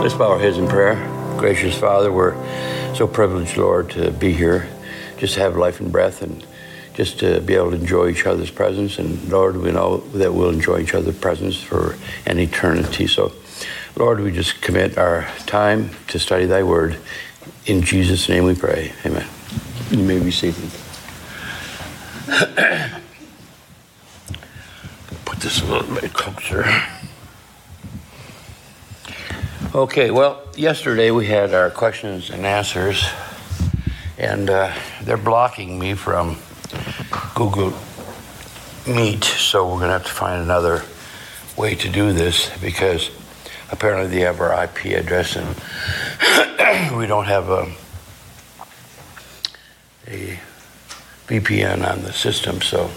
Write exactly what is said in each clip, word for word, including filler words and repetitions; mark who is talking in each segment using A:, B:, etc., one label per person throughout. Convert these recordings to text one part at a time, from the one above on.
A: Let's bow our heads in prayer. Gracious Father, we're so privileged, Lord, to be here, just to have life and breath and just to be able to enjoy each other's presence. And Lord, we know that we'll enjoy each other's presence for an eternity. So, Lord, we just commit our time to study thy word. In Jesus' name we pray. Amen. You may be seated. Put this a little bit closer. Okay, well, yesterday we had our questions and answers, and uh, they're blocking me from Google Meet, so we're going to have to find another way to do this because apparently they have our I P address and we don't have a, a V P N on the system. So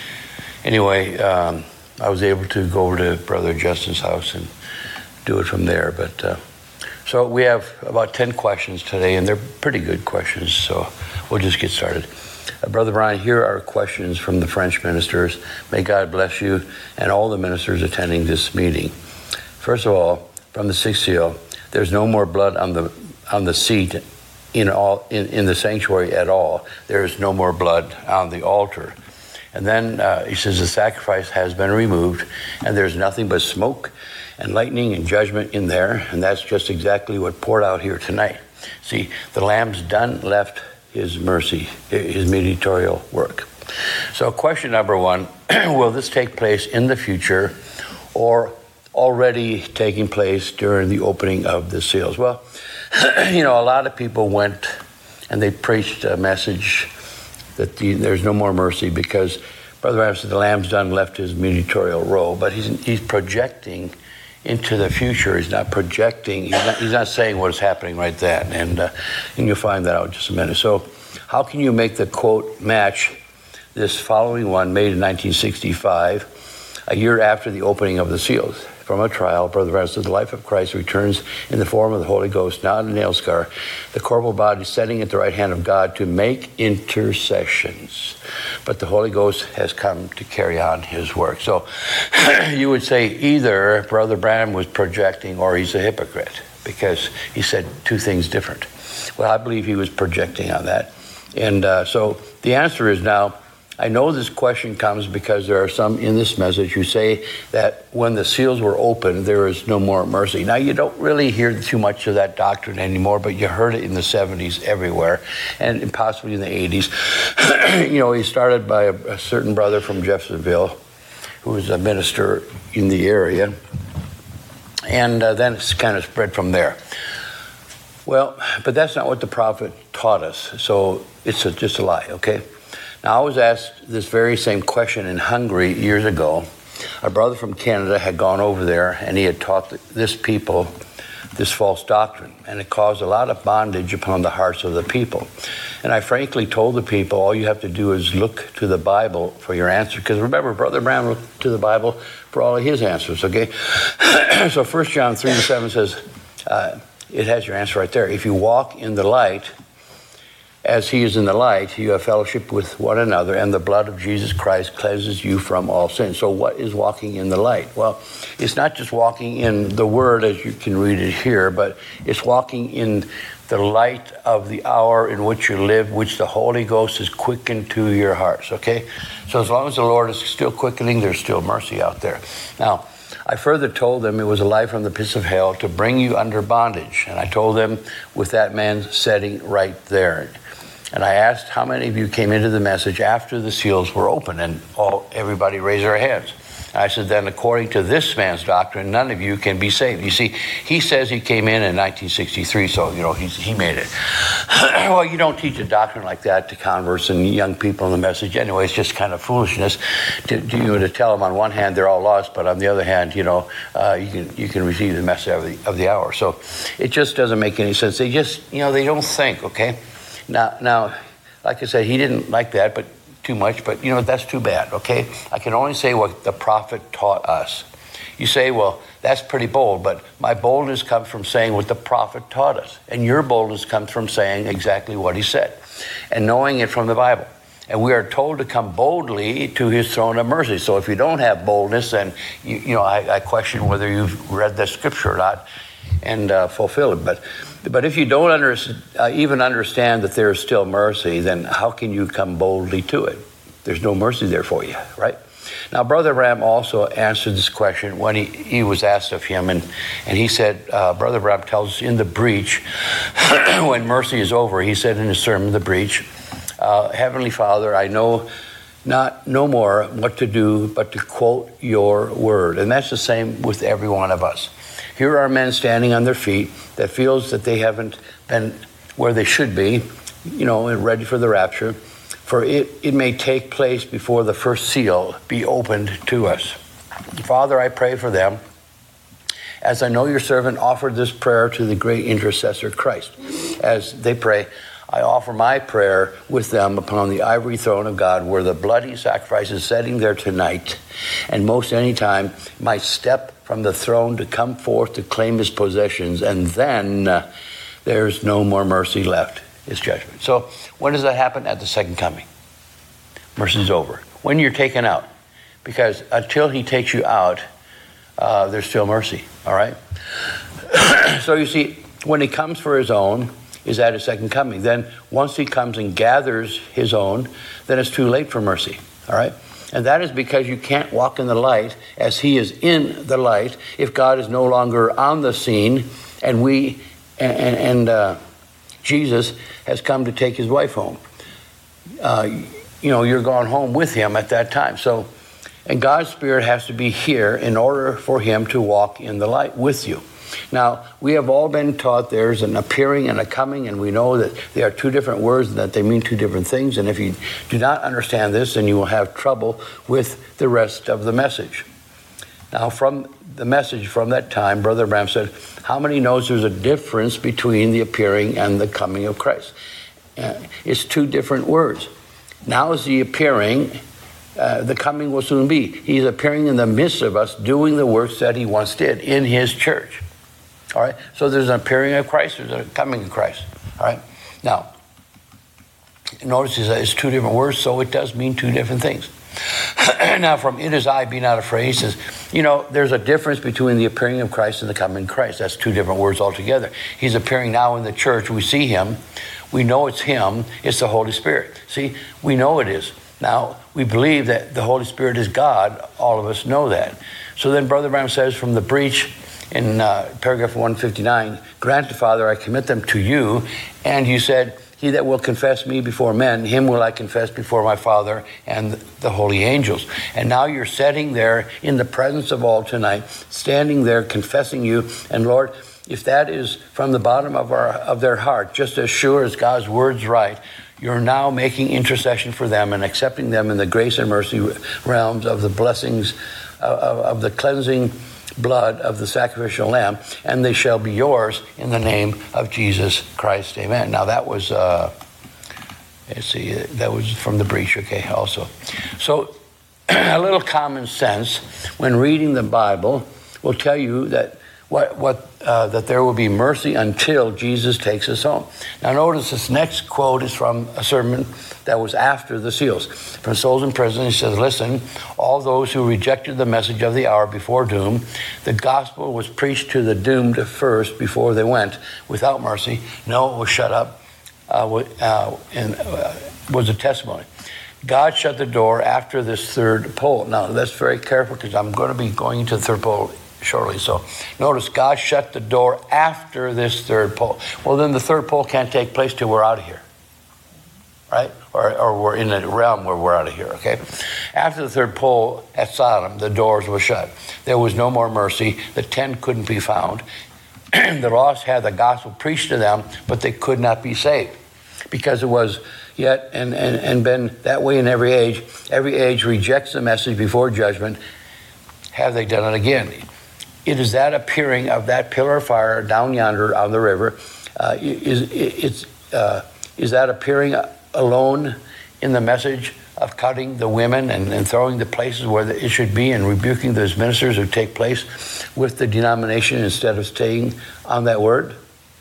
A: anyway, um, I was able to go over to Brother Justin's house and do it from there. But uh, so we have about ten questions today, and they're pretty good questions, so we'll just get started. Uh, Brother Brian, here are questions from the French ministers. May God bless you and all the ministers attending this meeting. First of all, from the sixth seal, there's no more blood on the on the seat in all in, in the sanctuary at all. There is no more blood on the altar. And then uh, he says the sacrifice has been removed, and there's nothing but smoke and lightning and judgment in there, and that's just exactly what poured out here tonight. See, the Lamb's done left his mercy, his mediatorial work. So question number one, will this take place in the future or already taking place during the opening of the seals? Well, you know, a lot of people went and they preached a message that the, there's no more mercy because Brother Branham said the Lamb's done left his mediatorial role, but he's he's projecting into the future. He's not projecting, he's not, he's not saying what is happening right then, and, uh, and you'll find that out in just a minute. So how can you make the quote match this following one made in nineteen sixty-five, a year after the opening of the seals? From a trial, Brother Branham said, the life of Christ returns in the form of the Holy Ghost, not a nail scar, the corporal body setting at the right hand of God to make intercessions. But the Holy Ghost has come to carry on his work. So you would say either Brother Branham was projecting or he's a hypocrite because he said two things different. Well, I believe he was projecting on that. And uh, so the answer is now, I know this question comes because there are some in this message who say that when the seals were opened, there is no more mercy. Now, you don't really hear too much of that doctrine anymore, but you heard it in the seventies everywhere, and possibly in the eighties. You know, he started by a, a certain brother from Jeffersonville who was a minister in the area, and uh, then it's kind of spread from there. Well, but that's not what the prophet taught us, so it's a, just a lie, okay? Now, I was asked this very same question in Hungary years ago. A brother from Canada had gone over there, and he had taught this people this false doctrine, and it caused a lot of bondage upon the hearts of the people. And I frankly told the people, all you have to do is look to the Bible for your answer, because remember, Brother Branham looked to the Bible for all of his answers, okay? So First John three to seven says, uh, it has your answer right there. If you walk in the light, as he is in the light, you have fellowship with one another, and the blood of Jesus Christ cleanses you from all sin. So what is walking in the light? Well, it's not just walking in the word as you can read it here, but it's walking in the light of the hour in which you live, which the Holy Ghost is quickened to your hearts, okay? So as long as the Lord is still quickening, there's still mercy out there. Now, I further told them it was a lie from the pits of hell to bring you under bondage. And I told them with that man sitting right there. And I asked how many of you came into the message after the seals were open, and all everybody raised their hands. I said, then according to this man's doctrine, none of you can be saved. You see, he says he came in in nineteen sixty-three, so, you know, he's, he made it. Well, you don't teach a doctrine like that to converts and young people in the message anyway. It's just kind of foolishness to, to, you know, to tell them on one hand they're all lost, but on the other hand, you know, uh, you can you can receive the message of the, of the hour. So it just doesn't make any sense. They just, you know, they don't think, okay? Now, now, like I said, he didn't like that, but too much, but you know, that's too bad, okay? I can only say what the prophet taught us. You say, well, that's pretty bold, but my boldness comes from saying what the prophet taught us. And your boldness comes from saying exactly what he said and knowing it from the Bible. And we are told to come boldly to his throne of mercy. So if you don't have boldness, then, you, you know, I, I question whether you've read the scripture or not. and uh, fulfill it. But but if you don't under, uh, even understand that there is still mercy, then how can you come boldly to it? There's no mercy there for you, right? Now, Brother Branham also answered this question when he, he was asked of him, and, and he said, uh, Brother Branham tells us in the breach, when mercy is over, he said in his sermon, The Breach, uh, Heavenly Father, I know not no more what to do but to quote your word. And that's the same with every one of us. Here are men standing on their feet that feels that they haven't been where they should be, you know, and ready for the rapture. For it, it may take place before the first seal be opened to us. Father, I pray for them, as I know your servant offered this prayer to the great intercessor Christ. As they pray, I offer my prayer with them upon the ivory throne of God, where the bloody sacrifice is setting there tonight, and most any time might step from the throne to come forth to claim his possessions, and then uh, there's no more mercy left. It's judgment. So when does that happen? At the second coming. Mercy's over. When you're taken out. Because until he takes you out, uh, there's still mercy. All right? So you see, when he comes for his own, is at his second coming. Then once he comes and gathers his own, then it's too late for mercy. All right? And that is because you can't walk in the light as he is in the light if God is no longer on the scene and we and, and uh, Jesus has come to take his wife home. Uh, you know, you're gone home with him at that time. So, and God's Spirit has to be here in order for him to walk in the light with you. Now, we have all been taught there's an appearing and a coming, and we know that they are two different words and that they mean two different things. And if you do not understand this, then you will have trouble with the rest of the message. Now, from the message from that time, Brother Branham said, how many knows there's a difference between the appearing and the coming of Christ? Uh, it's two different words. Now is the appearing, uh, the coming will soon be. He's appearing in the midst of us, doing the works that he once did in his church. All right? So there's an appearing of Christ, there's a coming of Christ. All right? Now, notice it's two different words, so it does mean two different things. Now, from it is I, be not afraid, he says, you know, there's a difference between the appearing of Christ and the coming of Christ. That's two different words altogether. He's appearing now in the church. We see him. We know it's him. It's the Holy Spirit. See, we know it is. Now, we believe that the Holy Spirit is God. All of us know that. So then Brother Branham says from the breach in uh, paragraph one fifty-nine, granted, Father, I commit them to you. And you said, he that will confess me before men, him will I confess before my Father and the holy angels. And now you're sitting there in the presence of all tonight, standing there confessing you. And Lord, if that is from the bottom of our of their heart, just as sure as God's word's right, you're now making intercession for them and accepting them in the grace and mercy realms of the blessings of, of, of the cleansing blood of the sacrificial lamb, and they shall be yours in the name of Jesus Christ. Amen. Now that was, uh, let's see, that was from the breach, okay, also. So a little common sense when reading the Bible will tell you that what what uh, that there will be mercy until Jesus takes us home. Now notice this next quote is from a sermon that was after the seals. From Souls in Prison, he says, listen, all those who rejected the message of the hour before doom, the gospel was preached to the doomed first before they went without mercy. Noah was shut up uh, uh, and uh, was a testimony. God shut the door after this third pole. Now, that's very careful because I'm going to be going into the third pole shortly. So notice God shut the door after this third pole. Well, then the third pole can't take place till we're out of here, right? Or, or we're in a realm where we're out of here, okay? After the third pole at Sodom, the doors were shut. There was no more mercy. The ten couldn't be found. The lost had the gospel preached to them, but they could not be saved because it was yet and, and, and been that way in every age. Every age rejects the message before judgment. Have they done it again? It is that appearing of that pillar of fire down yonder on the river. Uh, is it's uh, is that appearing alone in the message of cutting the women and, and throwing the places where it should be and rebuking those ministers who take place with the denomination instead of staying on that word?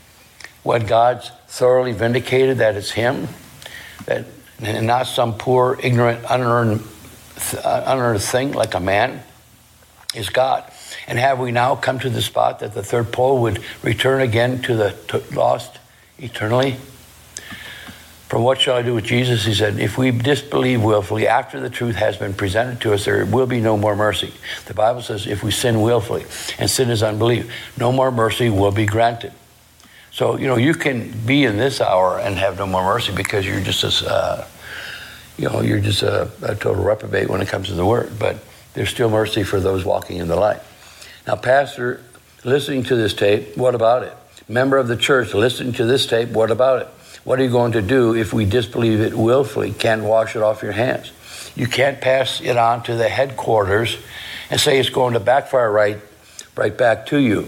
A: When God's thoroughly vindicated that it's him, that and not some poor, ignorant, unearned, unearned thing like a man, is God. And have we now come to the spot that the third pole would return again to the t- lost eternally? From what shall I do with Jesus? He said, if we disbelieve willfully after the truth has been presented to us, there will be no more mercy. The Bible says if we sin willfully, and sin is unbelief, no more mercy will be granted. So, you know, you can be in this hour and have no more mercy because you're just a, uh, you know, you're just a, a total reprobate when it comes to the word. But there's still mercy for those walking in the light. Now, Pastor, listening to this tape, what about it? Member of the church, listening to this tape, what about it? What are you going to do if we disbelieve it willfully? Can't wash it off your hands. You can't pass it on to the headquarters and say it's going to backfire right, right back to you.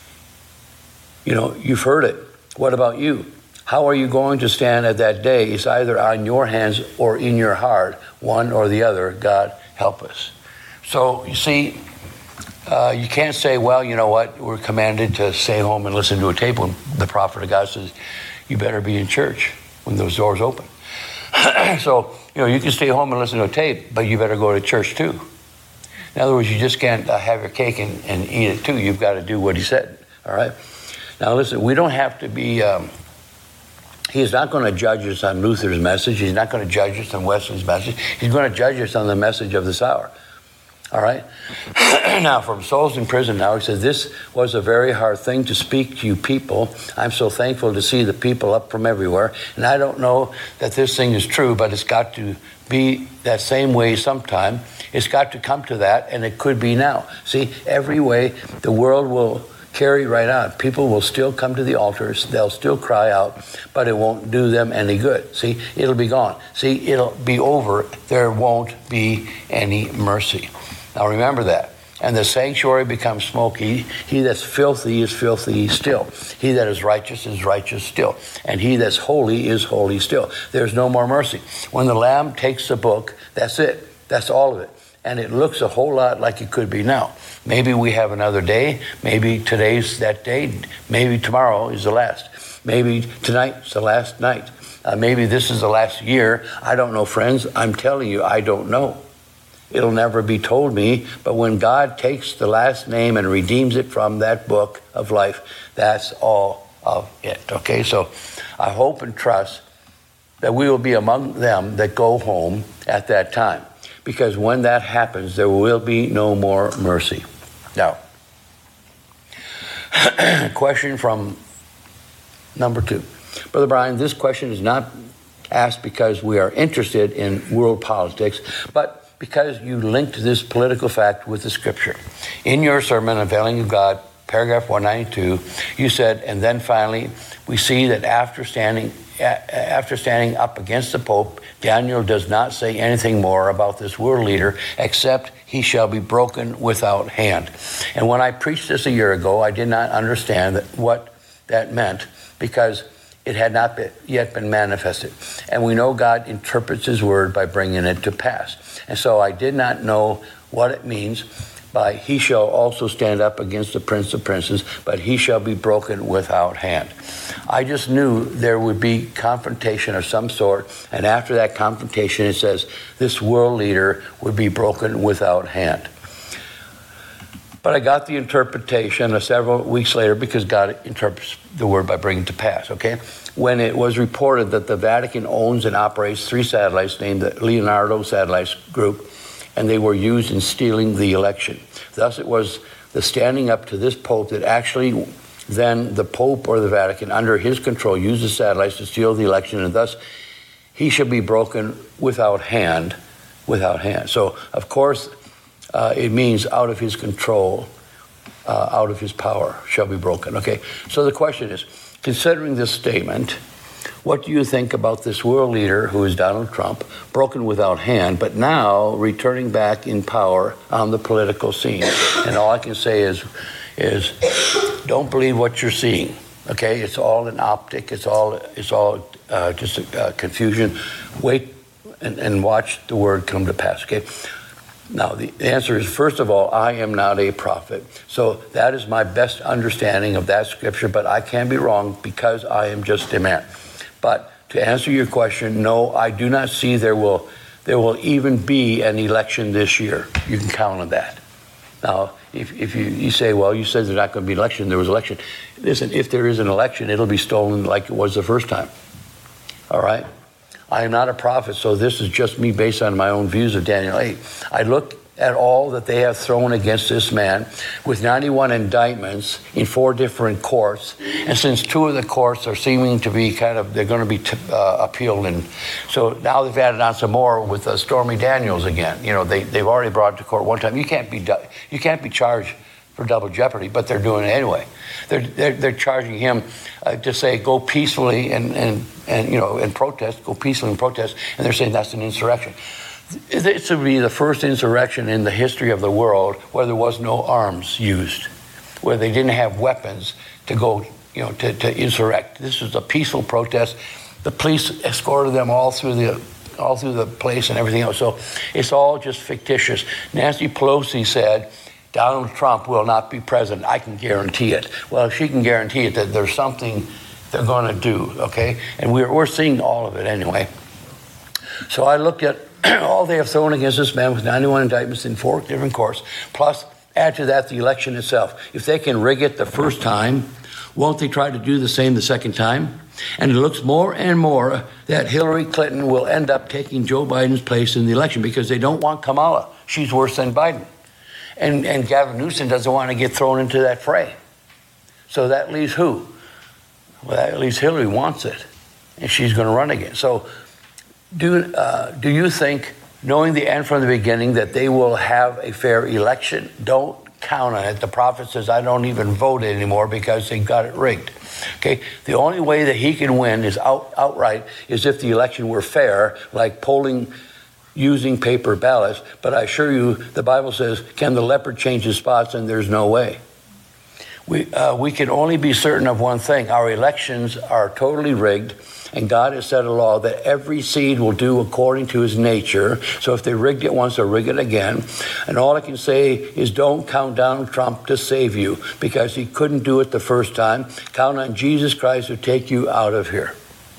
A: You know, you've heard it. What about you? How are you going to stand at that day? It's either on your hands or in your heart, one or the other. God help us. So, you see, uh, you can't say, well, you know what, we're commanded to stay home and listen to a tape when the prophet of God says, you better be in church when those doors open. So, you know, you can stay home and listen to a tape, but you better go to church too. In other words, you just can't uh, have your cake and, and eat it too. You've got to do what he said, all right? Now, listen, we don't have to be, um, he's not going to judge us on Luther's message. He's not going to judge us on Wesley's message. He's going to judge us on the message of this hour. All right? Now, from Souls in Prison now, he says, this was a very hard thing to speak to you people. I'm so thankful to see the people up from everywhere. And I don't know that this thing is true, but it's got to be that same way sometime. It's got to come to that, and it could be now. See, every way the world will carry right on. People will still come to the altars. They'll still cry out, but it won't do them any good. See, it'll be gone. See, it'll be over. There won't be any mercy. Now remember that. And the sanctuary becomes smoky. He that's filthy is filthy still. He that is righteous is righteous still. And he that's holy is holy still. There's no more mercy. When the Lamb takes the book, that's it. That's all of it. And it looks a whole lot like it could be now. Maybe we have another day. Maybe today's that day. Maybe tomorrow is the last. Maybe tonight's the last night. Uh, maybe this is the last year. I don't know, friends. I'm telling you, I don't know. It'll never be told me, but when God takes the last name and redeems it from that book of life, that's all of it, okay? So I hope and trust that we will be among them that go home at that time, because when that happens, there will be no more mercy. Now, question from number two. Brother Brian, this question is not asked because we are interested in world politics, but because you linked this political fact with the scripture. In your sermon, Unveiling of God, paragraph one ninety-two, you said, and then finally, we see that after standing after standing up against the Pope, Daniel does not say anything more about this world leader, except he shall be broken without hand. And when I preached this a year ago, I did not understand that, what that meant, because it had not been, yet been manifested. And we know God interprets his word by bringing it to pass. And so I did not know what it means by he shall also stand up against the prince of princes, but he shall be broken without hand. I just knew there would be confrontation of some sort. And after that confrontation, it says this world leader would be broken without hand. But I got the interpretation several weeks later, because God interprets the word by bringing it to pass, okay? When it was reported that the Vatican owns and operates three satellites named the Leonardo Satellites Group, and they were used in stealing the election. Thus it was the standing up to this Pope that actually then the Pope or the Vatican, under his control, used the satellites to steal the election, and thus he should be broken without hand, without hand. So, of course, Uh, it means out of his control, uh, out of his power, shall be broken. Okay, so the question is, considering this statement, what do you think about this world leader, who is Donald Trump, broken without hand, but now returning back in power on the political scene? And all I can say is, is don't believe what you're seeing. Okay, it's all an optic. It's all, it's all uh, just a uh, confusion. Wait and, and watch the word come to pass. Okay. Now, the answer is, first of all, I am not a prophet. So that is my best understanding of that scripture, but I can be wrong because I am just a man. But to answer your question, no, I do not see there will there will even be an election this year. You can count on that. Now, if, if you, you say, well, you said there's not going to be an election, there was an election. Listen, if there is an election, it'll be stolen like it was the first time. All right? I am not a prophet, so this is just me based on my own views of Daniel eight. I look at all that they have thrown against this man with ninety-one indictments in four different courts. And since two of the courts are seeming to be kind of, they're going to be t- uh, appealed. And so now they've added on some more with uh, Stormy Daniels again. You know, they, they've already brought it to court one time. You can't be, you can't be charged for double jeopardy, but they're doing it anyway. They're, they're, they're charging him uh, to say, go peacefully and, and, and, you know, and protest, go peacefully and protest. And they're saying that's an insurrection. This would be the first insurrection in the history of the world where there was no arms used, where they didn't have weapons to go, you know, to, to insurrect. This was a peaceful protest. The police escorted them all through the all through the place and everything else. So it's all just fictitious. Nancy Pelosi said, Donald Trump will not be president. I can guarantee it. Well, if she can guarantee it, that there's something they're going to do, okay? And we're we're seeing all of it anyway. So I looked at all they have thrown against this man with ninety-one indictments in four different courts, plus add to that the election itself. If they can rig it the first time, won't they try to do the same the second time? And it looks more and more that Hillary Clinton will end up taking Joe Biden's place in the election because they don't want Kamala. She's worse than Biden. And, and Gavin Newsom doesn't want to get thrown into that fray. So that leaves who? Well, at least Hillary wants it, and she's going to run again. So do, uh, do you think, knowing the end from the beginning, that they will have a fair election? Don't count on it. The prophet says, I don't even vote anymore because they got it rigged. Okay, the only way that he can win is out, outright is if the election were fair, like polling using paper ballots. But I assure you, the Bible says, can the leopard change his spots? And there's no way. We, uh, we can only be certain of one thing. Our elections are totally rigged, and God has set a law that every seed will do according to his nature. So if they rigged it once, they'll rig it again. And all I can say is don't count Donald Trump to save you, because he couldn't do it the first time. Count on Jesus Christ to take you out of here.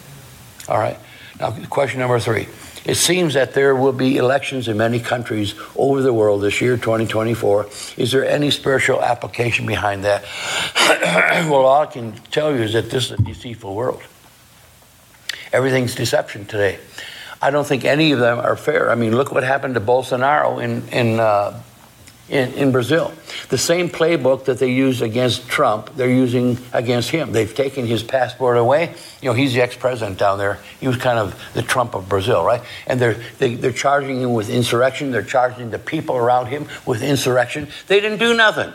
A: All right. Now, question number three. It seems that there will be elections in many countries over the world this year, twenty twenty-four. Is there any spiritual application behind that? Well, all I can tell you is that this is a deceitful world. Everything's deception today. I don't think any of them are fair. I mean, look what happened to Bolsonaro in in uh, in, in Brazil. The same playbook that they used against Trump, they're using against him. They've taken his passport away. You know, he's the ex-president down there. He was kind of the Trump of Brazil, right? And they're they, they're charging him with insurrection. They're charging the people around him with insurrection. They didn't do nothing,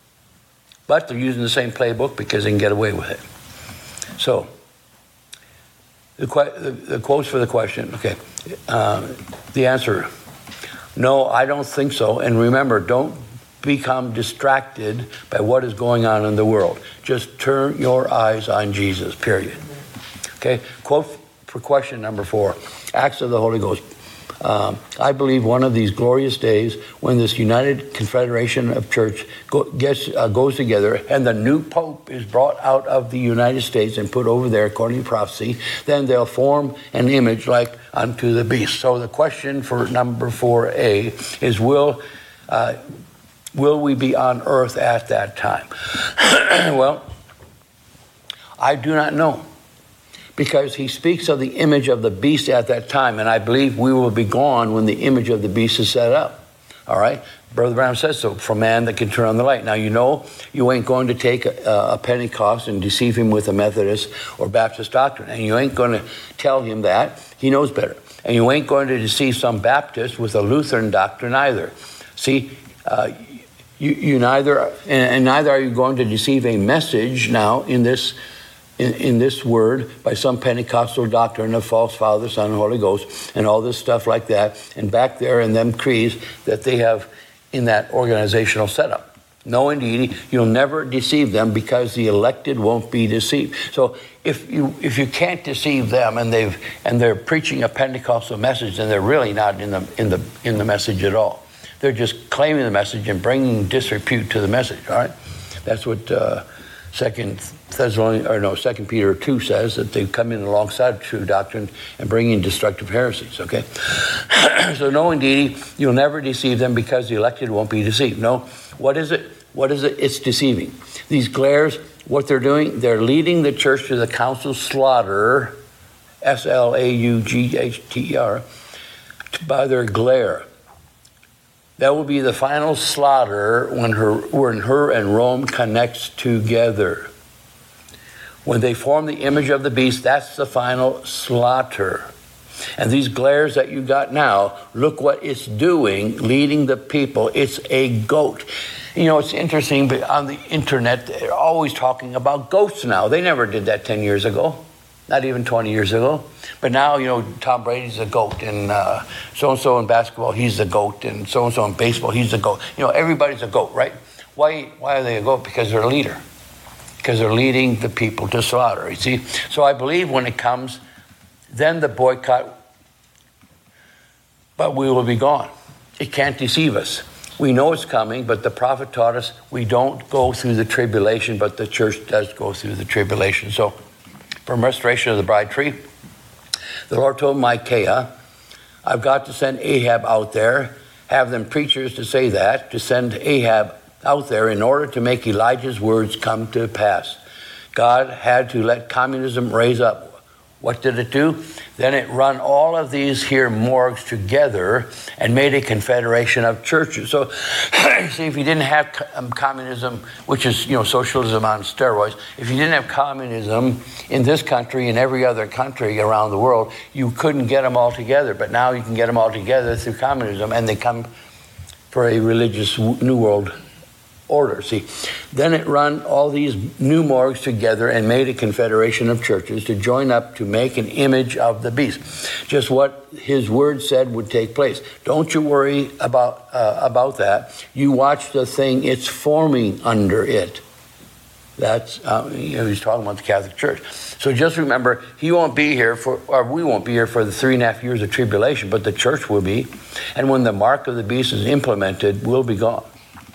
A: but they're using the same playbook because they can get away with it. So. The, the, the quotes for the question, okay. Uh, the answer, no, I don't think so. And remember, don't become distracted by what is going on in the world. Just turn your eyes on Jesus, period. Okay, quote for question number four, Acts of the Holy Ghost. Um, I believe one of these glorious days when this United Confederation of Church go, gets, uh, goes together and the new Pope is brought out of the United States and put over there according to prophecy, then they'll form an image like unto the beast. So the question for number four A is, will, uh, will we be on earth at that time? Well, I do not know. Because he speaks of the image of the beast at that time, and I believe we will be gone when the image of the beast is set up. All right? Brother Brown says so, for man that can turn on the light. Now, you know you ain't going to take a, a Pentecost and deceive him with a Methodist or Baptist doctrine, and you ain't going to tell him that. He knows better. And you ain't going to deceive some Baptist with a Lutheran doctrine either. See, uh, you, you neither, and, and neither are you going to deceive a message now in this In, in this word by some Pentecostal doctrine of false Father, Son, and Holy Ghost, and all this stuff like that, and back there in them creeds that they have in that organizational setup. No, indeed, you'll never deceive them because the elected won't be deceived. So if you if you can't deceive them and they've and they're preaching a Pentecostal message, then they're really not in the in the in the message at all. They're just claiming the message and bringing disrepute to the message. All right, that's what. Uh, Second Thessalonians, or no, Second Peter two says that they come in alongside true doctrine and bring in destructive heresies. Okay, so no, indeed, you'll never deceive them because the elected won't be deceived. No, what is it? What is it? It's deceiving. These glares, what they're doing, they're leading the church to the council slaughter, S L A U G H T E R, by their glare. That will be the final slaughter when her, when her and Rome connects together. When they form the image of the beast, that's the final slaughter. And these glares that you got now, look what it's doing, leading the people. It's a goat. You know, it's interesting, but on the internet, they're always talking about goats now. They never did that ten years ago, not even twenty years ago. But now, you know, Tom Brady's a goat, and uh, so-and-so in basketball, he's the goat, and so-and-so in baseball, he's the goat. You know, everybody's a goat, right? Why, why are they a goat? Because they're a leader. Because they're leading the people to slaughter, you see? So I believe when it comes, then the boycott, but we will be gone. It can't deceive us. We know it's coming, but the prophet taught us we don't go through the tribulation, but the church does go through the tribulation. So from restoration of the bride tree, the Lord told Micaiah, I've got to send Ahab out there, have them preachers to say that, to send Ahab out there in order to make Elijah's words come to pass. God had to let communism raise up. What did it do? Then it run all of these here morgues together and made a confederation of churches. So, see, if you didn't have um, communism, which is, you know, socialism on steroids, if you didn't have communism in this country and every other country around the world, you couldn't get them all together. But now you can get them all together through communism, and they come for a religious New World order. See, then it run all these new morgues together and made a confederation of churches to join up to make an image of the beast. Just what his word said would take place. Don't you worry about uh, about that. You watch the thing, it's forming under it. That's, uh, you know, he's talking about the Catholic Church. So just remember, he won't be here for, or we won't be here for the three and a half years of tribulation, but the church will be. And when the mark of the beast is implemented, we'll be gone.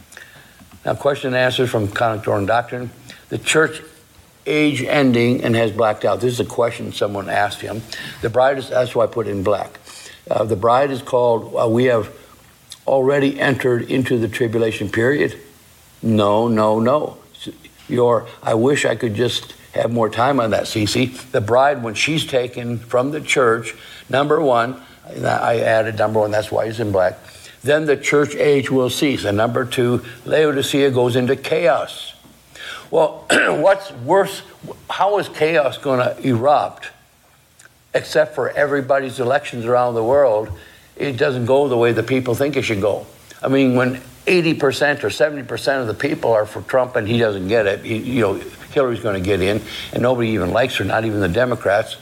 A: Now, question and answer from Connectoran Doctrine. The church age ending and has blacked out. This is a question someone asked him. The bride is, that's why I put it in black. Uh, the bride is called, uh, we have already entered into the tribulation period. No, no, no. Your, I wish I could just have more time on that, Cece. The bride, when she's taken from the church, number one, I added number one, that's why he's in black. Then the church age will cease. And number two, Laodicea goes into chaos. Well, what's worse, how is chaos going to erupt? Except for everybody's elections around the world, it doesn't go the way the people think it should go. I mean, when eighty percent or seventy percent of the people are for Trump and he doesn't get it, he, you know, Hillary's going to get in, and nobody even likes her, not even the Democrats.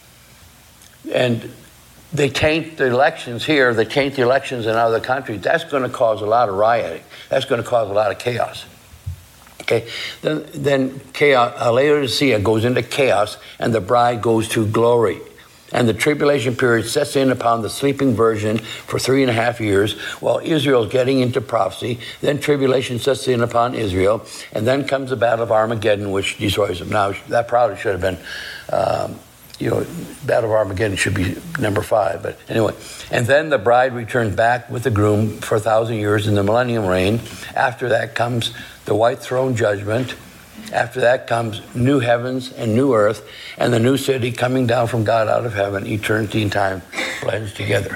A: And they taint the elections here, they taint the elections in other countries. That's going to cause a lot of rioting. That's going to cause a lot of chaos. Okay, then, then chaos, uh, Laodicea goes into chaos, and the bride goes to glory. And the tribulation period sets in upon the sleeping virgin for three and a half years while Israel's getting into prophecy. Then tribulation sets in upon Israel, and then comes the battle of Armageddon, which destroys them. Now, that probably should have been... Um, You know, Battle of Armageddon should be number five, but anyway. And then the bride returns back with the groom for a thousand years in the millennium reign. After that comes the white throne judgment. After that comes new heavens and new earth, and the new city coming down from God out of heaven. Eternity and time blends together.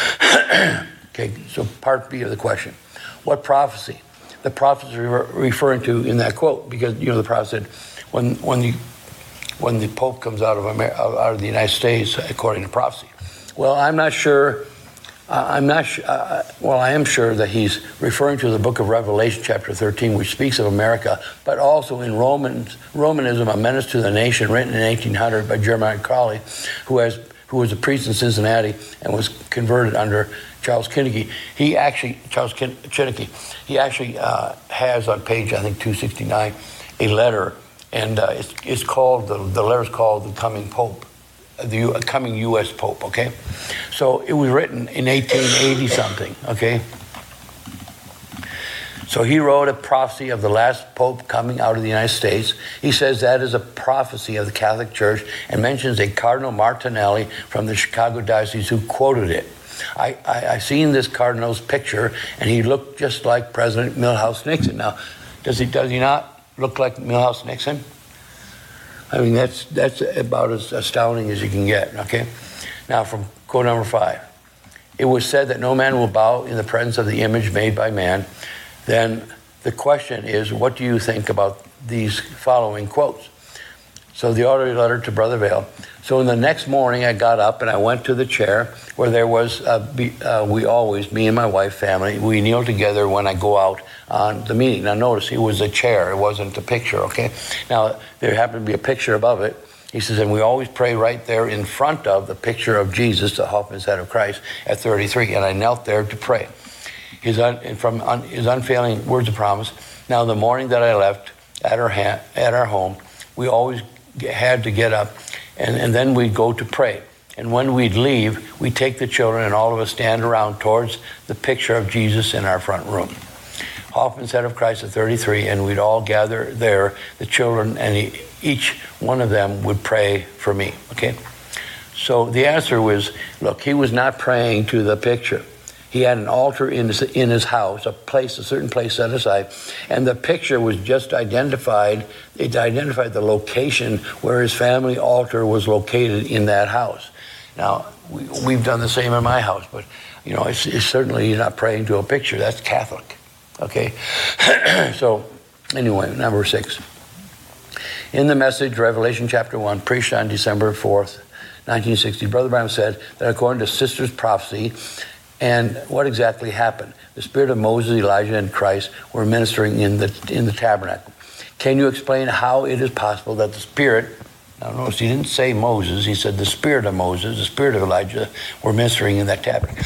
A: Okay, so part B of the question. What prophecy? The prophecy we're referring to in that quote, because, you know, the prophet said, when, when the when the Pope comes out of America, out of the United States, according to prophecy. Well, I'm not sure. Uh, I'm not. Sh- uh, well, I am sure that he's referring to the book of Revelation, chapter thirteen, which speaks of America, but also in Romans, Romanism, a menace to the nation, written in eighteen hundred by Jeremiah Crowley, who has who was a priest in Cincinnati and was converted under Charles Kinnicky. He actually, Charles Kin- Kinnicky, he actually uh, has on page, I think, two sixty-nine, a letter. And uh, it's, it's called, the, the letter's called The Coming Pope, the U, Coming U S Pope, okay? So it was written in eighteen eighty something, okay? So he wrote a prophecy of the last Pope coming out of the United States. He says that is a prophecy of the Catholic Church and mentions a Cardinal Martinelli from the Chicago Diocese who quoted it. I, I, I seen this cardinal's picture, and he looked just like President Milhouse Nixon. Now, Does he, does he not look like Milhouse Nixon? I mean, that's that's about as astounding as you can get, okay? Now, from quote number five. It was said that no man will bow in the presence of the image made by man. Then the question is, what do you think about these following quotes? So the order letter to Brother Vail. So in the next morning, I got up and I went to the chair where there was, uh, be, uh, we always, me and my wife, family, we kneel together when I go out on the meeting. Now notice, it was a chair, it wasn't a picture, okay? Now, there happened to be a picture above it. He says, and we always pray right there in front of the picture of Jesus, the Hoffman's head of Christ, at thirty-three. And I knelt there to pray. His, un, from un, his unfailing words of promise. Now, the morning that I left at our, ha, at our home, we always had to get up, and, and then we'd go to pray. And when we'd leave, we'd take the children, and all of us stand around towards the picture of Jesus in our front room. Hoffman's head of Christ at thirty-three, and we'd all gather there, the children, and he, each one of them would pray for me, okay? So the answer was, look, he was not praying to the picture. He had an altar in his, in his house, a place, a certain place set aside, and the picture was just identified, it identified the location where his family altar was located in that house. Now, we, we've done the same in my house, but, you know, it's, it's certainly you're not praying to a picture. That's Catholic, okay? So, anyway, number six. In the message, Revelation chapter one, preached on December fourth, nineteen sixty, Brother Branham said that according to Sister's prophecy, and what exactly happened? The spirit of Moses, Elijah, and Christ were ministering in the in the tabernacle. Can you explain how it is possible that the spirit, now notice he didn't say Moses, he said the spirit of Moses, the spirit of Elijah were ministering in that tabernacle.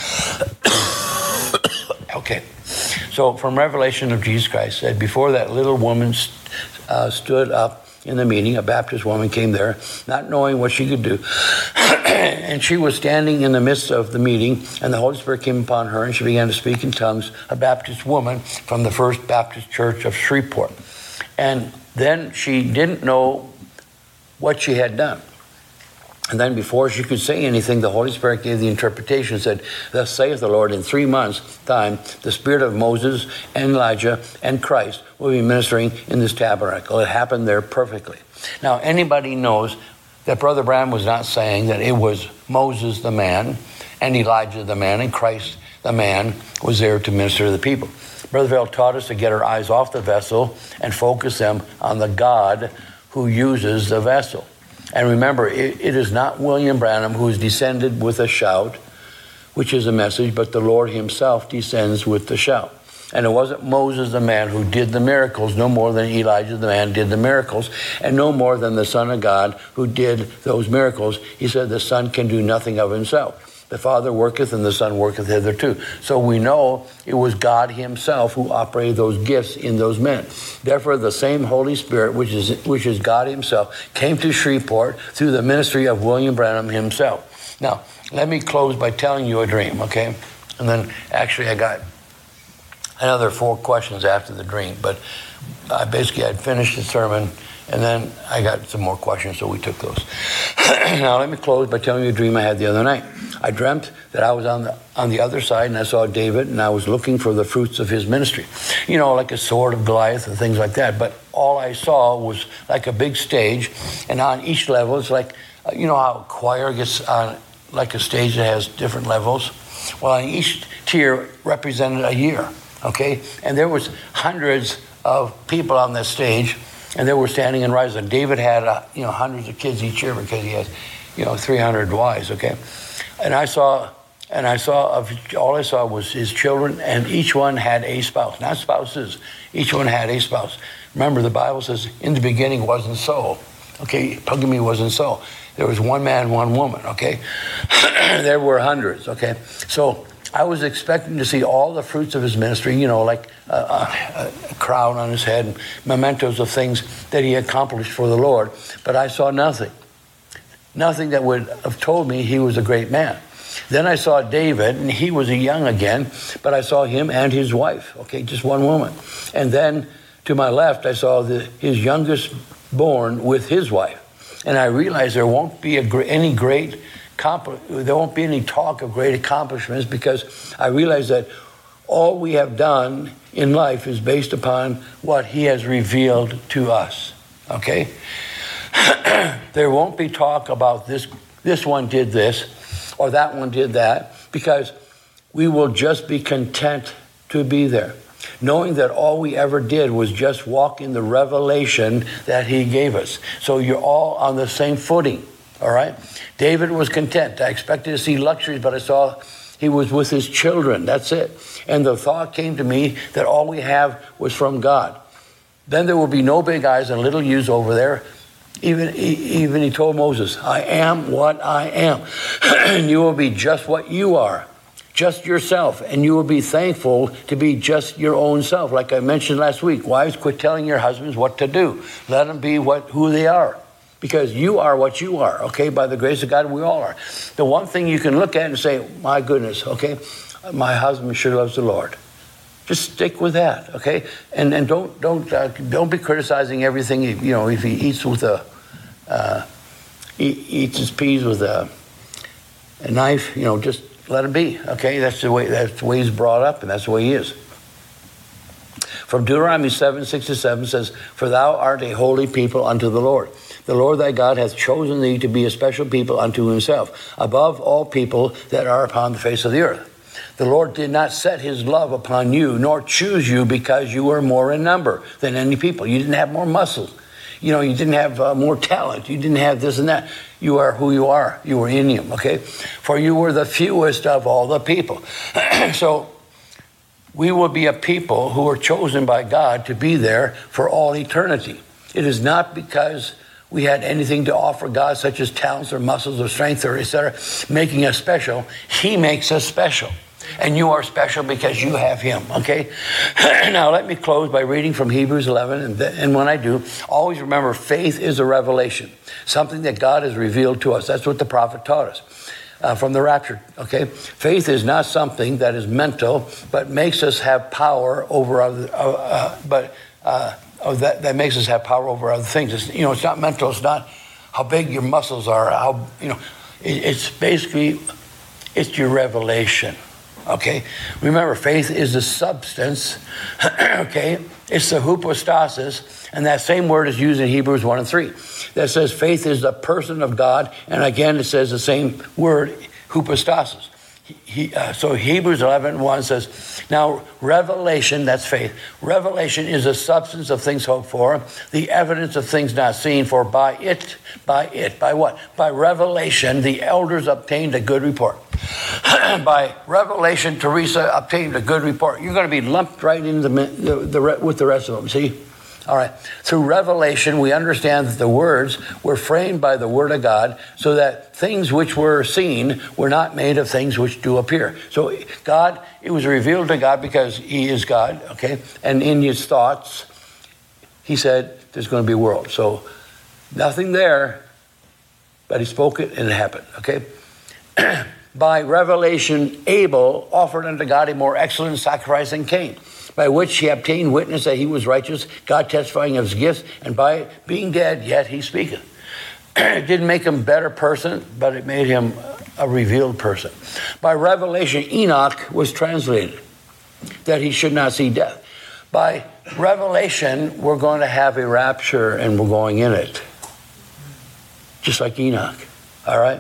A: Okay, so from Revelation of Jesus Christ said, before that little woman uh, stood up in the meeting, a Baptist woman came there, not knowing what she could do. And she was standing in the midst of the meeting, and the Holy Spirit came upon her, and she began to speak in tongues, a Baptist woman from the First Baptist Church of Shreveport. And then she didn't know what she had done. And then before she could say anything, the Holy Spirit gave the interpretation and said, thus saith the Lord, in three months' time, the spirit of Moses and Elijah and Christ will be ministering in this tabernacle. It happened there perfectly. Now, anybody knows that Brother Branham was not saying that it was Moses the man and Elijah the man and Christ the man was there to minister to the people. Brother Vail taught us to get our eyes off the vessel and focus them on the God who uses the vessel. And remember, it, it is not William Branham who is descended with a shout, which is a message, but the Lord himself descends with the shout. And it wasn't Moses the man who did the miracles, no more than Elijah the man did the miracles, and no more than the Son of God who did those miracles. He said the Son can do nothing of himself. The Father worketh and the Son worketh hitherto. So we know it was God himself who operated those gifts in those men. Therefore, the same Holy Spirit, which is which is God himself, came to Shreveport through the ministry of William Branham himself. Now, let me close by telling you a dream, okay? And then actually I got another four questions after the dream. But I basically I'd finished the sermon, and then I got some more questions, so we took those. Now, let me close by telling you a dream I had the other night. I dreamt that I was on the on the other side, and I saw David, and I was looking for the fruits of his ministry. You know, like a sword of Goliath and things like that. But all I saw was like a big stage, and on each level, it's like, you know how a choir gets on like a stage that has different levels? Well, on each tier represented a year, okay? And there was hundreds of people on this stage, and they were standing and rising. David had, uh, you know, hundreds of kids each year because he had, you know, three hundred wives, okay? And I saw, and I saw, of all I saw was his children, and each one had a spouse. Not spouses. Each one had a spouse. Remember, the Bible says, in the beginning wasn't so. Okay, polygamy wasn't so. There was one man, one woman, okay? There were hundreds, okay? So I was expecting to see all the fruits of his ministry, you know, like a, a, a crown on his head, and mementos of things that he accomplished for the Lord, but I saw nothing. Nothing that would have told me he was a great man. Then I saw David, and he was young again, but I saw him and his wife, okay, just one woman. And then to my left, I saw the, his youngest born with his wife. And I realized there won't be a, any great, there won't be any talk of great accomplishments, because I realized that all we have done in life is based upon what he has revealed to us. Okay? There won't be talk about this, this one did this, or that one did that, because we will just be content to be there, knowing that all we ever did was just walk in the revelation that he gave us. So you're all on the same footing, all right? David was content. I expected to see luxuries, but I saw he was with his children. That's it. And the thought came to me that all we have was from God. Then there will be no big eyes and little U's over there. Even, even he told Moses, I am what I am. And you will be just what you are, just yourself. And you will be thankful to be just your own self. Like I mentioned last week, wives, quit telling your husbands what to do. Let them be what who they are. Because you are what you are, okay? By the grace of God, we all are. The one thing you can look at and say, my goodness, okay? My husband sure loves the Lord. Just stick with that, okay? And and don't don't uh, don't be criticizing everything. You know, if he eats with a uh, he eats his peas with a, a knife, you know, just let him be, okay? That's the way that's the way he's brought up, and that's the way he is. From Deuteronomy seven six to seven says, "For thou art a holy people unto the Lord. The Lord thy God hath chosen thee to be a special people unto himself, above all people that are upon the face of the earth. The Lord did not set his love upon you, nor choose you because you were more in number than any people." You didn't have more muscles. You know, you didn't have uh, more talent. You didn't have this and that. You are who you are. You were in him, okay? For you were the fewest of all the people. So we will be a people who are chosen by God to be there for all eternity. It is not because we had anything to offer God, such as talents or muscles or strength or et cetera, making us special. He makes us special. And you are special because you have him, okay? Now, let me close by reading from Hebrews eleven. And, th- and when I do, always remember, faith is a revelation, something that God has revealed to us. That's what the prophet taught us uh, from the rapture, okay? Faith is not something that is mental, but makes us have power over other, uh, uh, but uh, oh, that, that makes us have power over other things. It's, you know, it's not mental. It's not how big your muscles are. How, you know, it, it's basically, it's your revelation. Okay, remember, faith is the substance, okay? It's the hypostasis, and that same word is used in Hebrews one and three. That says faith is the person of God, and again it says the same word, hypostasis. He, uh, so Hebrews eleven one says, now revelation, that's faith. Revelation is the substance of things hoped for, the evidence of things not seen, for by it, by it, by what? By revelation, the elders obtained a good report. By revelation, Teresa obtained a good report. You're going to be lumped right into the, the, the, with the rest of them, see? All right. Through revelation, we understand that the words were framed by the word of God, so that things which were seen were not made of things which do appear. So God, it was revealed to God because he is God, okay? And in his thoughts, he said, there's going to be a world. So nothing there, but he spoke it and it happened, okay? By revelation, Abel offered unto God a more excellent sacrifice than Cain, by which he obtained witness that he was righteous, God testifying of his gifts, and by being dead, yet he speaketh. It didn't make him a better person, but it made him a revealed person. By revelation, Enoch was translated, that he should not see death. By revelation, we're going to have a rapture, and we're going in it. Just like Enoch, all right?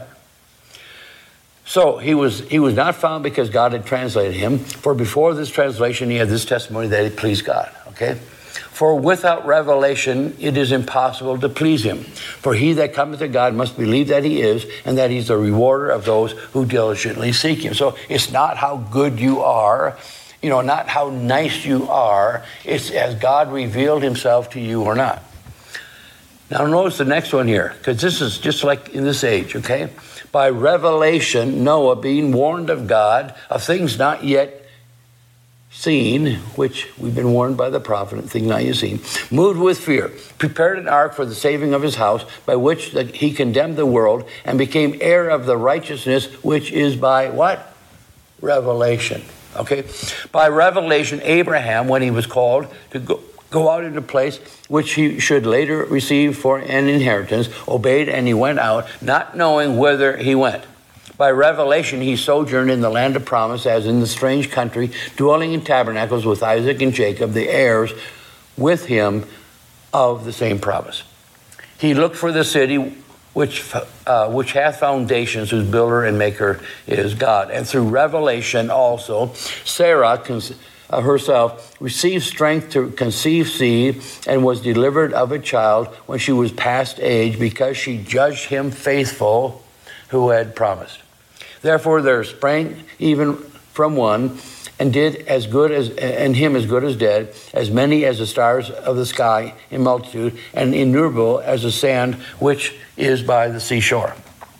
A: So he was he was not found because God had translated him. For before this translation, he had this testimony that it pleased God. Okay? For without revelation, it is impossible to please him. For he that cometh to God must believe that he is, and that he's the rewarder of those who diligently seek him. So it's not how good you are, you know, not how nice you are. It's has God revealed himself to you or not. Now notice the next one here, because this is just like in this age, okay? By revelation, Noah, being warned of God of things not yet seen, which we've been warned by the prophet, things not yet seen, moved with fear, prepared an ark for the saving of his house, by which the, he condemned the world and became heir of the righteousness, which is by what? Revelation. Okay? By revelation, Abraham, when he was called to go, go out into a place which he should later receive for an inheritance, obeyed, and he went out, not knowing whither he went. By revelation, he sojourned in the land of promise as in the strange country, dwelling in tabernacles with Isaac and Jacob, the heirs with him of the same promise. He looked for the city which uh, which hath foundations, whose builder and maker is God. And through revelation also, Sarah cons- uh, herself received strength to conceive seed and was delivered of a child when she was past age, because she judged him faithful who had promised. Therefore there sprang even from one, and did as good as, and him as good as dead, as many as the stars of the sky in multitude, and innumerable as the sand which is by the seashore.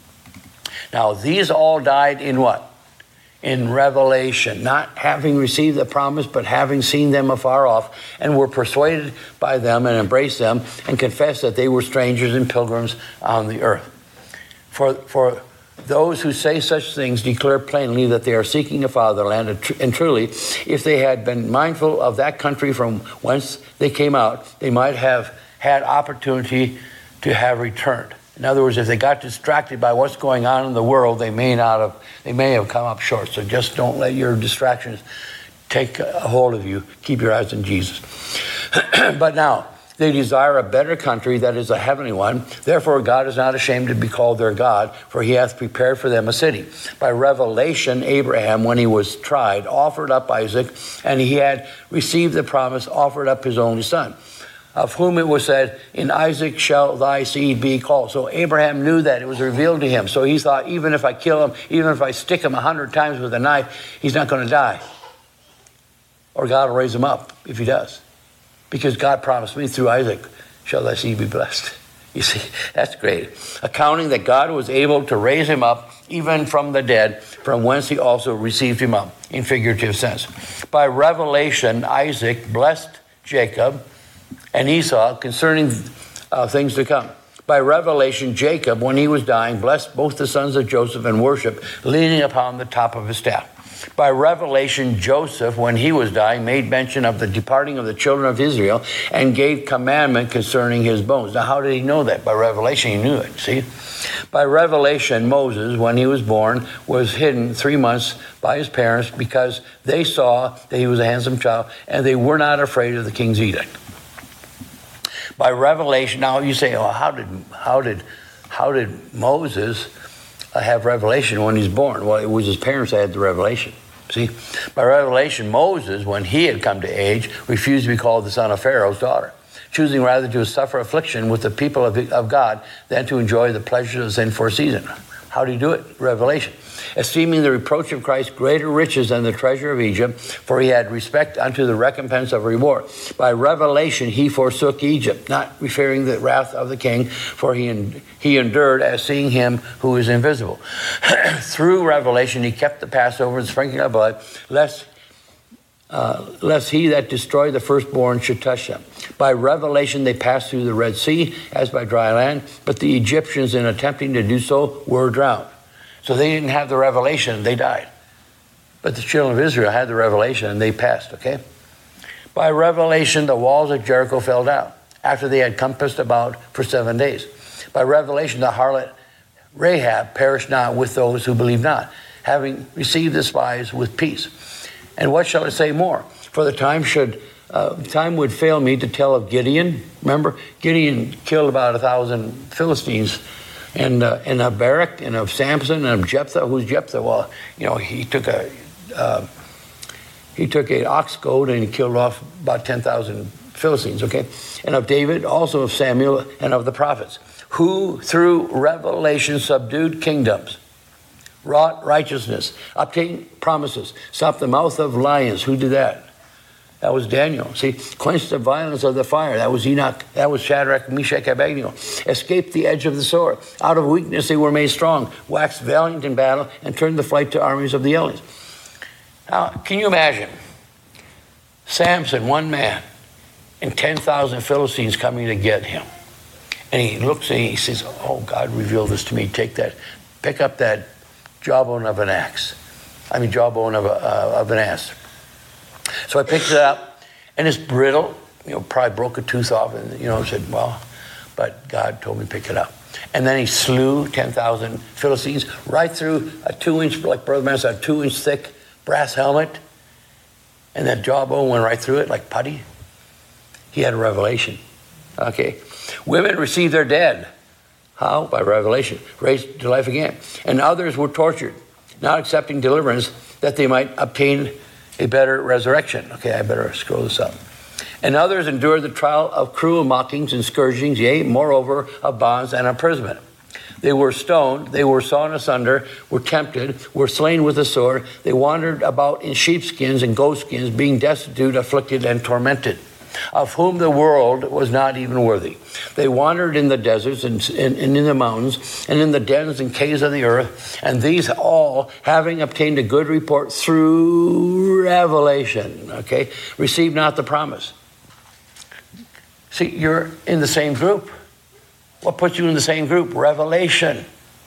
A: Now these all died in what? In revelation, not having received the promise, but having seen them afar off, and were persuaded by them, and embraced them, and confessed that they were strangers and pilgrims on the earth. For for those who say such things declare plainly that they are seeking a fatherland, and truly, if they had been mindful of that country from whence they came out, they might have had opportunity to have returned. In other words, if they got distracted by what's going on in the world, they may not have, they may have come up short. So just don't let your distractions take a hold of you. Keep your eyes on Jesus. But now, they desire a better country, that is a heavenly one. Therefore, God is not ashamed to be called their God, for he hath prepared for them a city. By revelation, Abraham, when he was tried, offered up Isaac, and he had received the promise, offered up his only son, of whom it was said, in Isaac shall thy seed be called. So Abraham knew that. It was revealed to him. So he thought, even if I kill him, even if I stick him a hundred times with a knife, he's not going to die. Or God will raise him up if he does. Because God promised me, through Isaac shall thy seed be blessed. You see, that's great. Accounting that God was able to raise him up even from the dead, from whence he also received him up, in figurative sense. By revelation, Isaac blessed Jacob and Esau concerning uh, things to come. By revelation, Jacob, when he was dying, blessed both the sons of Joseph and worshiped, leaning upon the top of his staff. By revelation, Joseph, when he was dying, made mention of the departing of the children of Israel and gave commandment concerning his bones. Now, how did he know that? By revelation, he knew it, see? By revelation, Moses, when he was born, was hidden three months by his parents because they saw that he was a handsome child, and they were not afraid of the king's edict. By revelation, now you say, oh, how did, how did, how did Moses have revelation when he's born? Well, it was his parents that had the revelation. See, by revelation, Moses, when he had come to age, refused to be called the son of Pharaoh's daughter, choosing rather to suffer affliction with the people of, of God than to enjoy the pleasures of sin for a season. How do you do it? Revelation. Esteeming the reproach of Christ greater riches than the treasure of Egypt, for he had respect unto the recompense of reward. By revelation he forsook Egypt, not fearing the wrath of the king, for he, he endured as seeing him who is invisible. Through revelation he kept the Passover and sprinkling of blood, lest Uh, lest he that destroyed the firstborn should touch them. By revelation they passed through the Red Sea as by dry land, but the Egyptians, in attempting to do so, were drowned. So they didn't have the revelation, they died. But the children of Israel had the revelation and they passed, okay? By revelation the walls of Jericho fell down after they had compassed about for seven days. By revelation the harlot Rahab perished not with those who believed not, having received the spies with peace. And what shall I say more? For the time should uh, time would fail me to tell of Gideon. Remember, Gideon killed about a thousand Philistines, and uh, and of Barak, and of Samson, and of Jephthah. Who's Jephthah? Well, you know, he took a uh, he took an ox goad and he killed off about ten thousand Philistines. Okay, and of David, also of Samuel, and of the prophets, who through revelation subdued kingdoms, wrought righteousness, obtained promises, stopped the mouth of lions. Who did that? That was Daniel. See, quenched the violence of the fire. That was Enoch. That was Shadrach, Meshach, Abednego. Escaped the edge of the sword. Out of weakness they were made strong, waxed valiant in battle, and turned the flight to armies of the aliens. Now, can you imagine Samson, one man, and ten thousand Philistines coming to get him? And he looks and he says, oh, God revealed this to me. Take that, pick up that jawbone of an axe. I mean, jawbone of, a, uh, of an ass. So I picked it up, and it's brittle. You know, probably broke a tooth off, and, you know, said, well, but God told me to pick it up. And then he slew ten thousand Philistines right through a two-inch, like Brother Man said, a two-inch thick brass helmet. And that jawbone went right through it like putty. He had a revelation. Okay. Women received their dead. How? By revelation. Raised to life again. And others were tortured, not accepting deliverance, that they might obtain a better resurrection. Okay, I better scroll this up. And others endured the trial of cruel mockings and scourgings, yea, moreover, of bonds and imprisonment. They were stoned, they were sawn asunder, were tempted, were slain with the sword. They wandered about in sheepskins and goatskins, being destitute, afflicted, and tormented, of whom the world was not even worthy. They wandered in the deserts and, and, and in the mountains and in the dens and caves of the earth, and these all, having obtained a good report through revelation, okay, received not the promise. See, you're in the same group. What puts you in the same group? Revelation.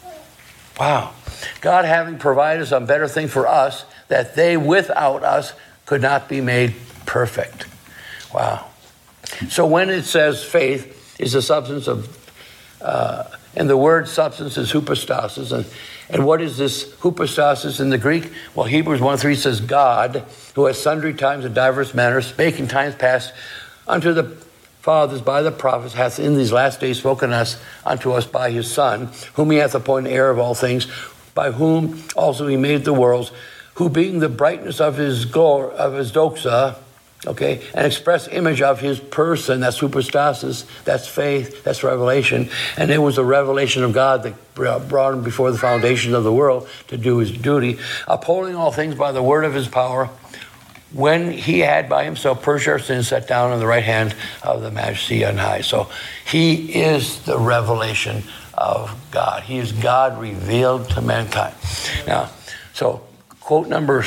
A: Wow. God having provided some better thing for us, that they without us could not be made perfect. Wow. So when it says faith is the substance of, uh, and the word substance is hypostasis, and, and what is this hypostasis in the Greek? Well, Hebrews one three says, God, who has sundry times in diverse manners spake in times past unto the fathers by the prophets, hath in these last days spoken us unto us by his Son, whom he hath appointed heir of all things, by whom also he made the worlds, who being the brightness of his glory, of his doxa, okay, an express image of his person, that's hypostasis, that's faith, that's revelation. And it was a revelation of God that brought him before the foundation of the world to do his duty, upholding all things by the word of his power, when he had by himself purged our sins, sat down on the right hand of the Majesty on high. So he is the revelation of God. He is God revealed to mankind. Now, so quote number,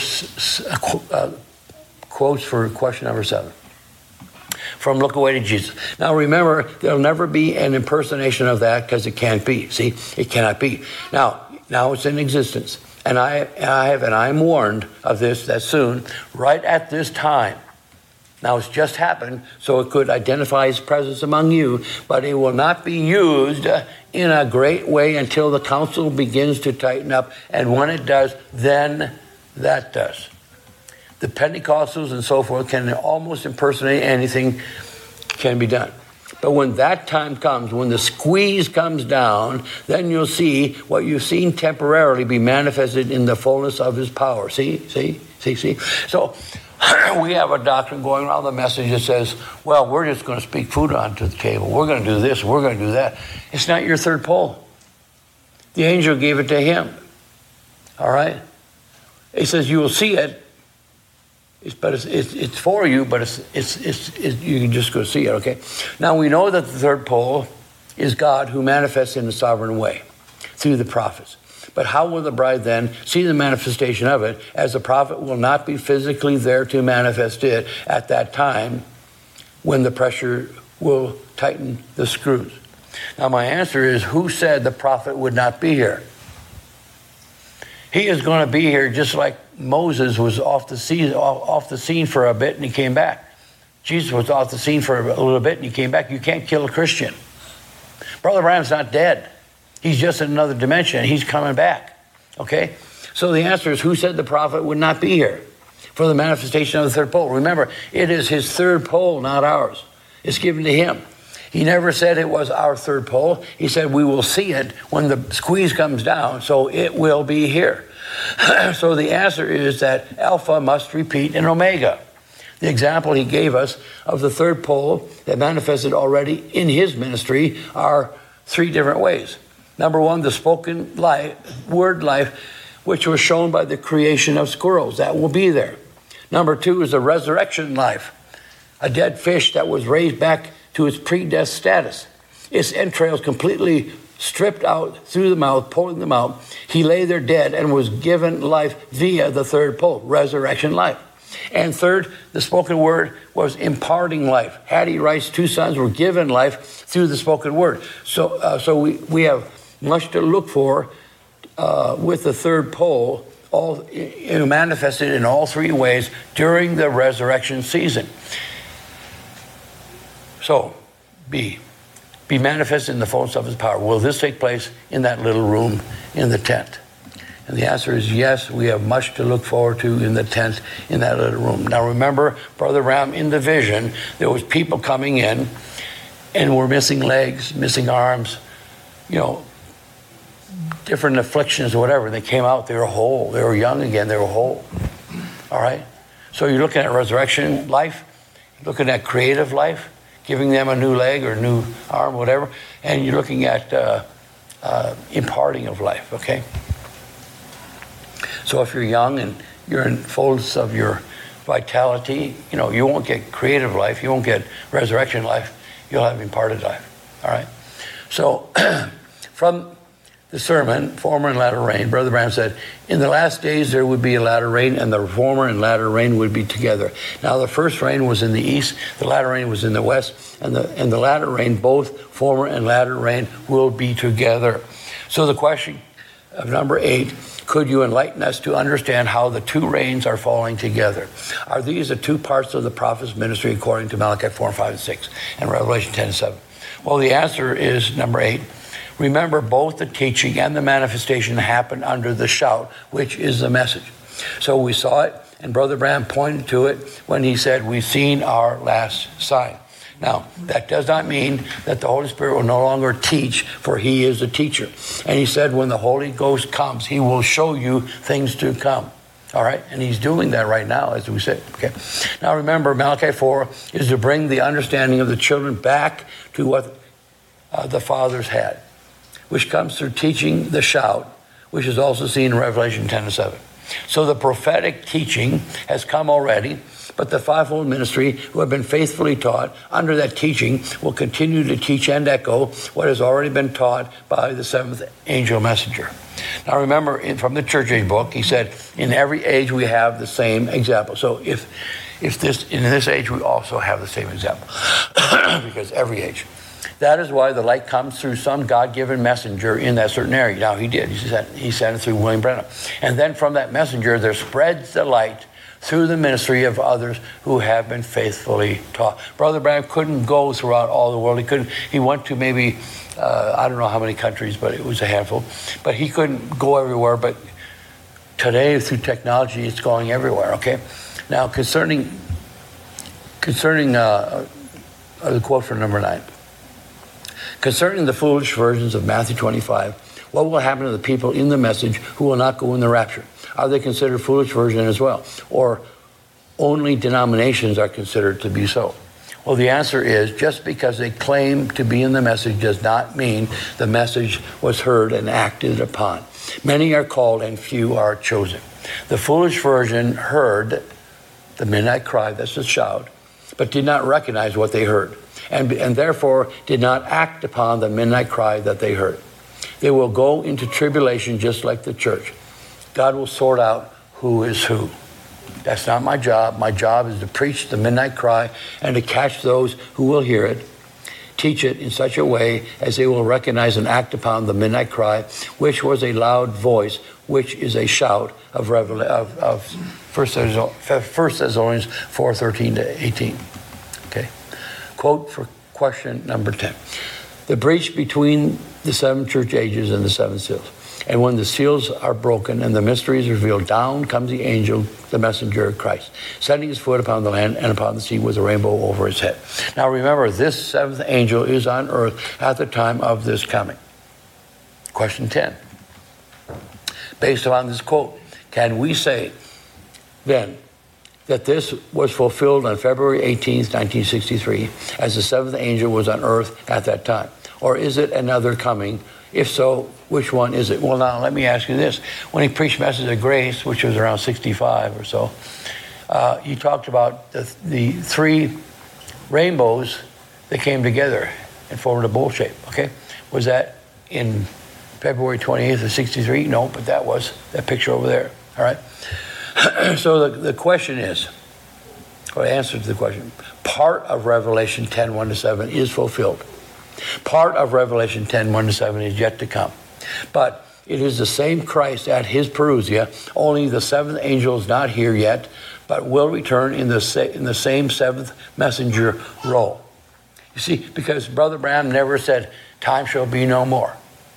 A: uh, quotes for question number seven. From Look Away to Jesus. Now remember, there'll never be an impersonation of that because it can't be. See, it cannot be. Now, now it's in existence. And I, I have, and I'm warned of this, that soon, right at this time. Now it's just happened, so it could identify his presence among you, but it will not be used in a great way until the council begins to tighten up. And when it does, then that does. The Pentecostals and so forth can almost impersonate anything can be done. But when that time comes, when the squeeze comes down, then you'll see what you've seen temporarily be manifested in the fullness of his power. See, see, see, see. So we have a doctrine going around the message that says, well, we're just going to speak food onto the table. We're going to do this. We're going to do that. It's not your third pole. The angel gave it to him. All right? He says you will see it. It's, but it's, it's, it's for you, but it's, it's, it's, it's, you can just go see it, okay? Now, we know that the third pole is God who manifests in a sovereign way through the prophets. But how will the bride then see the manifestation of it, as the prophet will not be physically there to manifest it at that time when the pressure will tighten the screws? Now, my answer is, who said the prophet would not be here? He is going to be here just like Moses was off the scene, off the scene for a bit and he came back. Jesus was off the scene for a little bit and he came back. You can't kill a Christian. Brother Branham's not dead. He's just in another dimension. He's coming back. Okay? So the answer is, who said the prophet would not be here for the manifestation of the third pole? Remember, it is his third pole, not ours. It's given to him. He never said it was our third pole. He said we will see it when the squeeze comes down, so it will be here. So the answer is that Alpha must repeat in Omega. The example he gave us of the third pole that manifested already in his ministry are three different ways. Number one, the spoken life, word life, which was shown by the creation of squirrels. That will be there. Number two is the resurrection life, a dead fish that was raised back to its pre-death status. Its entrails completely stripped out through the mouth, pulling them out. He lay there dead and was given life via the third pole, resurrection life. And third, the spoken word was imparting life. Hattie Wright's two sons were given life through the spoken word. So uh, so we, we have much to look for uh, with the third pole, all you know, manifested in all three ways during the resurrection season. So, B. be manifested in the fullness of his power. Will this take place in that little room in the tent? And the answer is yes, we have much to look forward to in the tent, in that little room. Now remember, Brother Branham, in the vision, there was people coming in and were missing legs, missing arms, you know, different afflictions or whatever. They came out, they were whole. They were young again, they were whole. All right? So you're looking at resurrection life, looking at creative life, giving them a new leg or a new arm, whatever, and you're looking at uh, uh, imparting of life, okay? So if you're young and you're in fullness of your vitality, you know, you won't get creative life, you won't get resurrection life, you'll have imparted life, all right? So from the sermon, former and latter rain, Brother Branham said, in the last days there would be a latter rain, and the former and latter rain would be together. Now the first rain was in the east, the latter rain was in the west, and the, and the latter rain, both former and latter rain, will be together. So the question of number eight, could you enlighten us to understand how the two rains are falling together? Are these the two parts of the prophet's ministry according to Malachi four, five, and six, and Revelation ten and seven? Well, the answer is number eight. Remember, both the teaching and the manifestation happen under the shout, which is the message. So we saw it, and Brother Branham pointed to it when he said, we've seen our last sign. Now, that does not mean that the Holy Spirit will no longer teach, for he is a teacher. And he said, when the Holy Ghost comes, he will show you things to come. All right? And he's doing that right now, as we said. Okay. Now, remember, Malachi four is to bring the understanding of the children back to what uh, the fathers had, which comes through teaching the shout, which is also seen in Revelation ten and seven. So the prophetic teaching has come already, but the fivefold ministry who have been faithfully taught under that teaching will continue to teach and echo what has already been taught by the seventh angel messenger. Now remember, in, from the church age book, he said, in every age we have the same example. So if if this in this age we also have the same example, because every age. That is why the light comes through some God-given messenger in that certain area. Now, he did. He sent, he sent it through William Branham. And then from that messenger, there spreads the light through the ministry of others who have been faithfully taught. Brother Branham couldn't go throughout all the world. He couldn't. He went to maybe, uh, I don't know how many countries, but it was a handful. But he couldn't go everywhere. But today, through technology, it's going everywhere, okay? Now, concerning, concerning uh, uh, the quote for number nine. Concerning the foolish versions of Matthew twenty-five, what will happen to the people in the message who will not go in the rapture? Are they considered foolish versions as well? Or only denominations are considered to be so? Well, the answer is just because they claim to be in the message does not mean the message was heard and acted upon. Many are called and few are chosen. The foolish version heard the midnight cry, that's the shout, but did not recognize what they heard. And, and therefore did not act upon the midnight cry that they heard. They will go into tribulation just like the church. God will sort out who is who. That's not my job. My job is to preach the midnight cry and to catch those who will hear it, teach it in such a way as they will recognize and act upon the midnight cry, which was a loud voice, which is a shout of, Revel- of, of First Thessalonians four, thirteen to eighteen. Okay. Quote for question number ten. The breach between the seven church ages and the seven seals. And when the seals are broken and the mystery is revealed, down comes the angel, the messenger of Christ, setting his foot upon the land and upon the sea with a rainbow over his head. Now remember, this seventh angel is on earth at the time of this coming. Question ten. Based upon this quote, can we say then that this was fulfilled on February eighteenth, nineteen sixty-three, as the seventh angel was on earth at that time? Or is it another coming? If so, which one is it? Well, now, let me ask you this. When he preached Message of Grace, which was around sixty-five or so, uh, he talked about the, the three rainbows that came together and formed a bowl shape, okay? Was that in February twenty-eighth of sixty-three? No, but that was that picture over there, all right? So the, the question is, or the answer to the question, part of Revelation ten, one to seven is fulfilled. Part of Revelation ten, one to seven is yet to come. But it is the same Christ at his parousia, only the seventh angel is not here yet, but will return in the, sa- in the same seventh messenger role. You see, because Brother Branham never said, time shall be no more.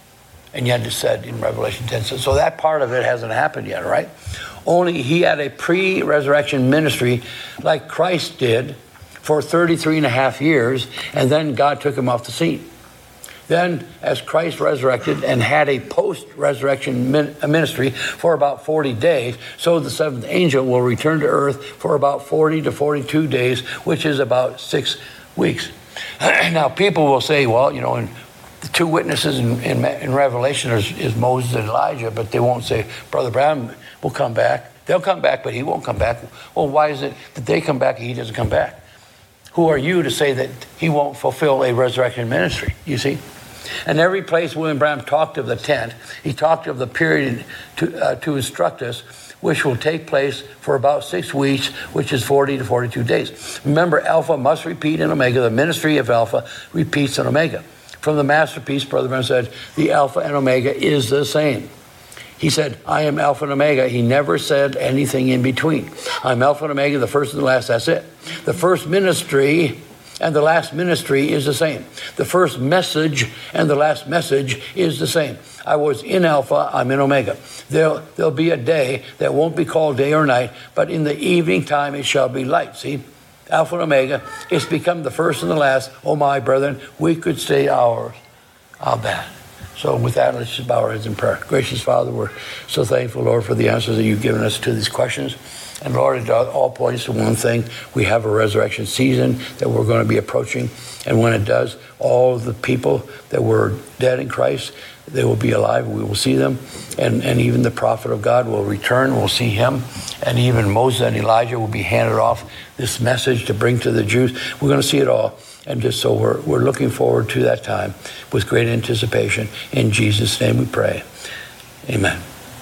A: And yet it said in Revelation ten. So that part of it hasn't happened yet, right? Only he had a pre-resurrection ministry like Christ did for thirty-three and a half years, and then God took him off the scene. Then, as Christ resurrected and had a post-resurrection ministry for about forty days, so the seventh angel will return to earth for about forty to forty-two days, which is about six weeks. Now, people will say, well, you know, in the two witnesses in, in, in Revelation is, is Moses and Elijah, but they won't say, Brother Branham will come back. They'll come back, but he won't come back. Well, why is it that they come back and he doesn't come back? Who are you to say that he won't fulfill a resurrection ministry, you see? And every place William Branham talked of the tent, he talked of the period to, uh, to instruct us, which will take place for about six weeks, which is forty to forty-two days. Remember, Alpha must repeat in Omega. The ministry of Alpha repeats in Omega. From the masterpiece, Brother Branham said, the Alpha and Omega is the same. He said, I am Alpha and Omega. He never said anything in between. I'm Alpha and Omega, the first and the last, that's it. The first ministry and the last ministry is the same. The first message and the last message is the same. I was in Alpha, I'm in Omega. There'll, there'll be a day that won't be called day or night, but in the evening time it shall be light. See? Alpha and Omega, it's become the first and the last. Oh my brethren, we could say hours. How bad. So with that, let's just bow our heads in prayer. Gracious Father, we're so thankful, Lord, for the answers that you've given us to these questions. And Lord, it all points to one thing. We have a resurrection season that we're going to be approaching. And when it does, all of the people that were dead in Christ, they will be alive. We will see them. And, and even the prophet of God will return. We'll see him. And even Moses and Elijah will be handed off this message to bring to the Jews. We're going to see it all. And just so we're, we're looking forward to that time with great anticipation. In Jesus' name we pray. Amen.